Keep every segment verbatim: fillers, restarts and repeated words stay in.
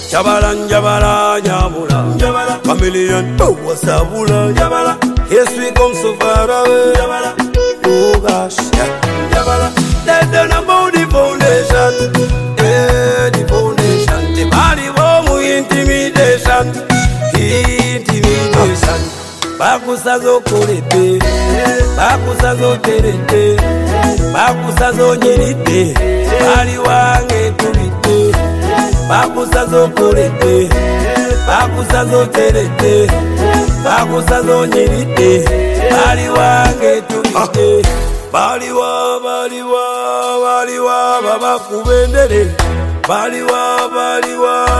Jabala njabala nyabula Jabala Chameleon oh wasabula Jabala Yes we come so far away Jabala Oh gosh Jabala Let them about the foundation Eh the foundation The body womu intimidation Intimidation Bakusazo kurete Bakusazo terete Bakusazo nyirite Bali wange tubite Bakusazo kurete Bakusazo terete Bakusazo nyirite Bali wange tubite Baliwa baliwa baliwa baba kubendere Baliwa baliwa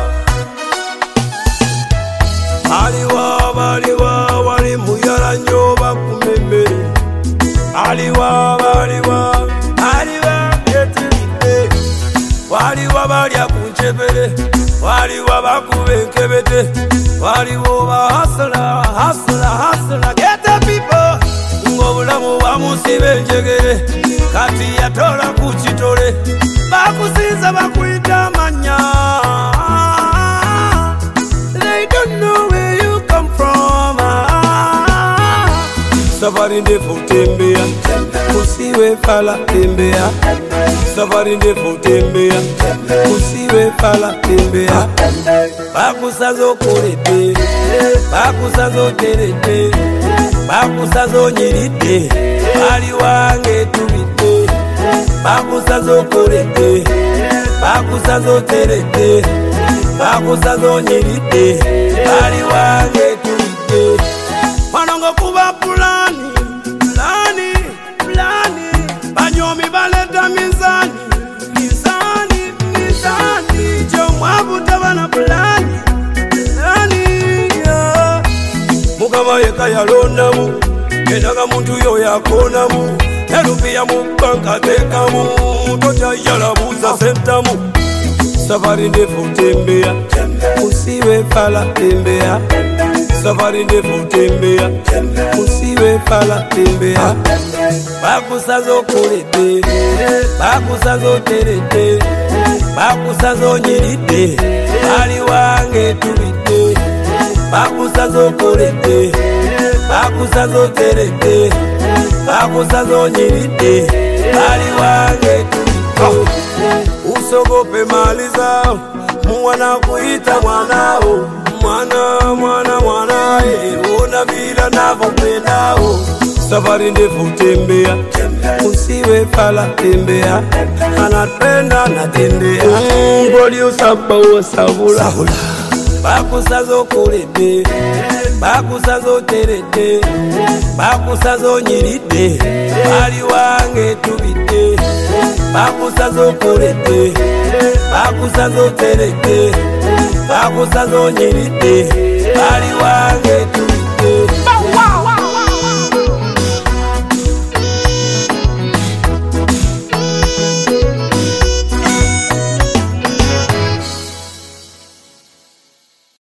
Baliwa baliwa wali muyala nyo bakumembere Baliwa baliwa baliwa yetimite Waliwa balya kunchebere Waliwa bakubenkebete Waliwa bahasala hasala hasala Get the people Ngobulamu bamusibe njegere Kati yatola kuchitole Bakusinza bakuita manya They don't know where you come from Safari ndefu tembea Usiwe fala tembea Safari ndefu tembea Usiwe fala tembea Bakusazo kurete Bakusazo terete Bakusazo nyirite Bali wange tubite Bakusazo kurete Bakusazo terete Bakusazo nyirite Bali wange tubite Manongo kuba pulani Plani, plani Banyomi baleta mizani Mizani, mizani Jomwabu tabana plani Plani, yeah Mukama yeka yalonamu Yenaga muntu yo yakonamu Erupiya mubanka tekamu Toja yalabuza sentamu Safari ndefu tembea Usiwe fala tembea Safari ndefu tembea Usiwe fala tembea Bakusazo kurete Bakusazo terete Bakusazo nyirite Bali wange tubite Bakusazo kurete Bakusazo terete Bakusazo nyirite Bali wange tubite Usogope mali zao Mwana kuita mwanao Mwana mwana mwana Una vila navopendao Safari ndefu tembea Usiwe fala tembea Anapenda natembea Ngoli usaba usabula Bakusazo kurete Bakusazo terete Bakusazo nyirite Bali wange tubite Bakusazo kurete Bakusazo terete Bakusazo nyirite Bali wange